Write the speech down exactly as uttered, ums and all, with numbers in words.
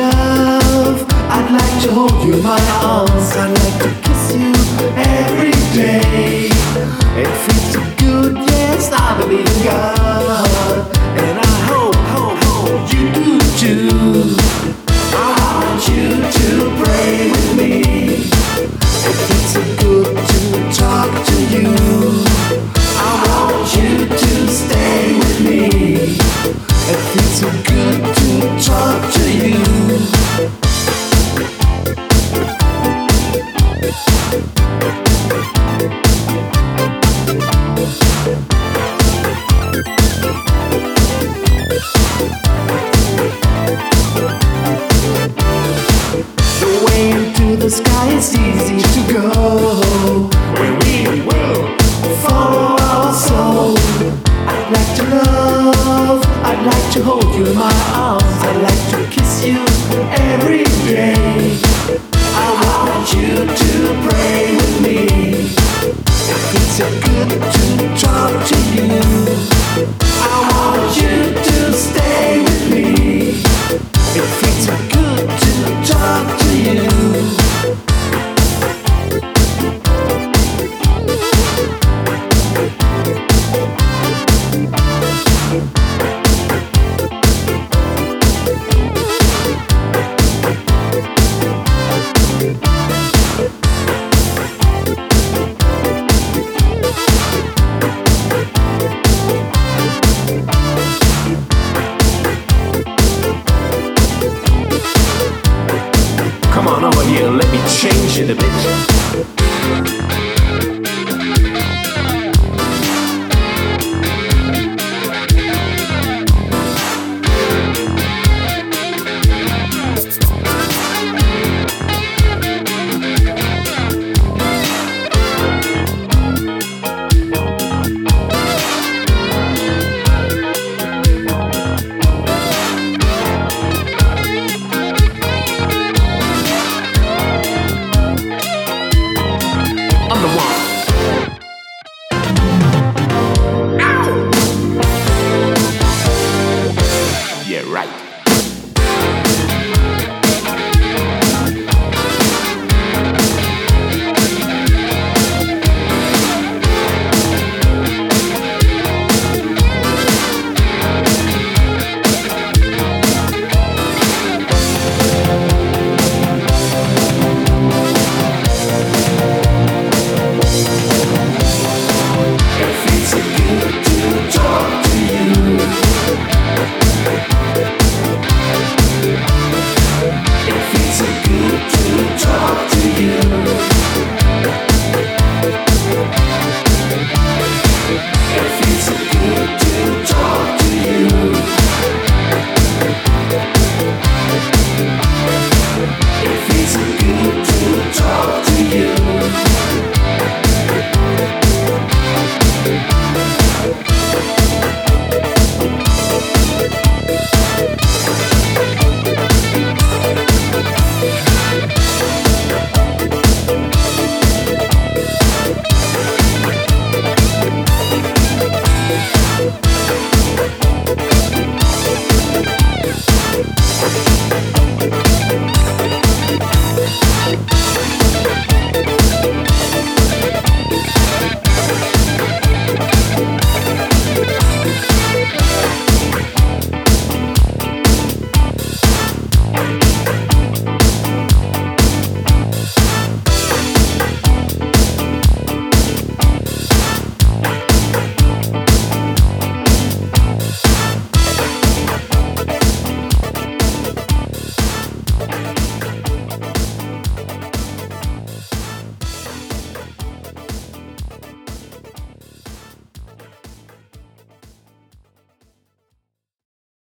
love, I'd like to hold you in my arms. I'd like to kiss you every day. It feels so good, yes, I believe in God, and I hope, hope, hope you do too. I want you to pray with me. It feels so good to talk to you. I want you to stay with me. It feels so good to talk to you. The way into the sky is easy to go, where we will follow our soul. I'd like to love, I'd like to hold you in my arms. I'd like to kiss you every day. I want you to pray with me. It feels so good to talk to you. I want you to stay with me. It feels so good to talk to you. Come on over here, let me change it a bit. I'm the one. Ow! Yeah, right.